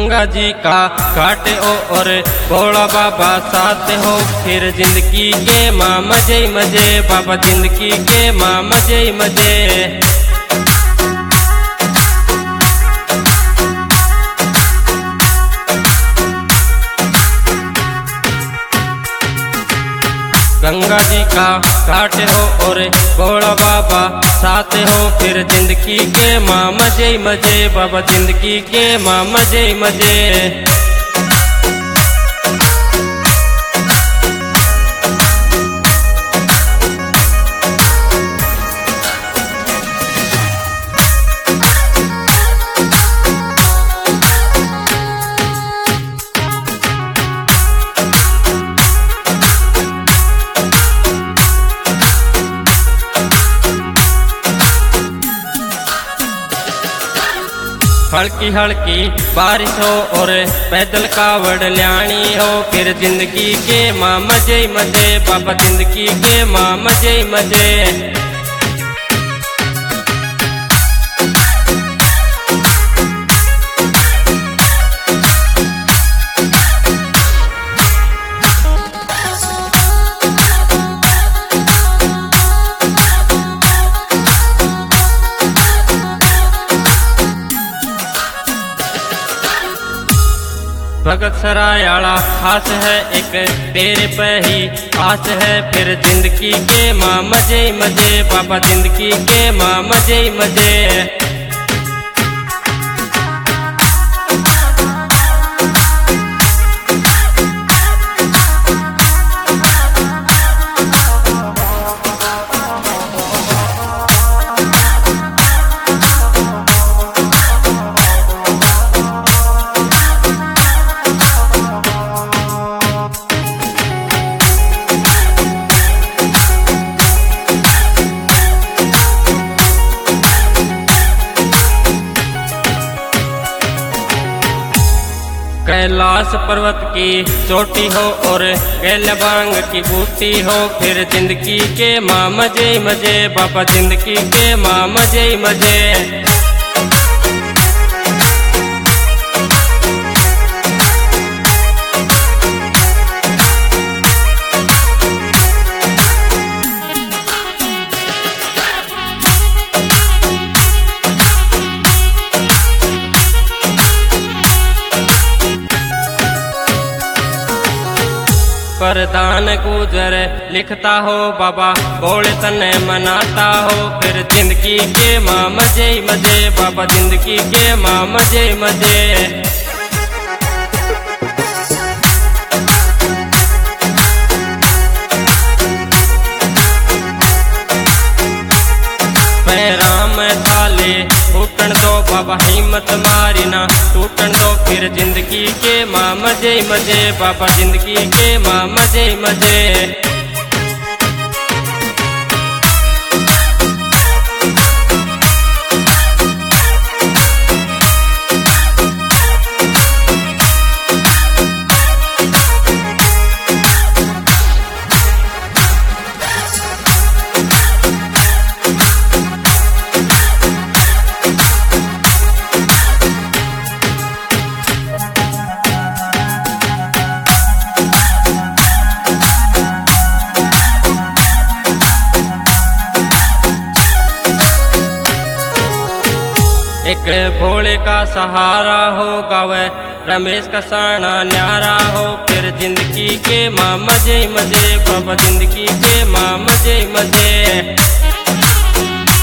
गंगा जी का घाट हो और भोला बाबा साथ हो, फिर जिंदगी के माँ मजे मजे, बाबा जिंदगी के माँ मजे मजे। गंगा जी का घाट हो और भोला बाबा साथ हो, फिर जिंदगी के माँ मजे मजे, बाबा जिंदगी के माँ मजे मजे। हल्की हल्की बारिश हो और पैदल कावड़ ल्याणी हो, फिर जिंदगी के माँ मजे मजे, बाबा जिंदगी के माँ मजे मजे। भगत सरायाला खास है एक तेरे पे ही आस है, फिर जिंदगी के माँ मजे मजे, बाबा जिंदगी के माँ मजे मजे। कैलाश पर्वत की चोटी हो और गैलबांग की बूटी हो, फिर जिंदगी के माँ मजे मजे, बाबा जिंदगी के माँ मजे मजे। प्रधान गुजर लिखता हो, बाबा भोले तने मनाता हो, फिर जिंदगी के माँ मजे मजे, बाबा जिंदगी के माँ मजे मजे। पैराम ताले टूटन दो, बाबा हिम्मत मारी ना टूटन दो, फिर जिंदगी के माँ मजे मजे, बाबा जिंदगी के माँ मजे मजे। एक भोले का सहारा हो, गावे रमेश का साना न्यारा हो, फिर जिंदगी के माँ मजे मजे, बाबा जिंदगी के माँ मजे मजे।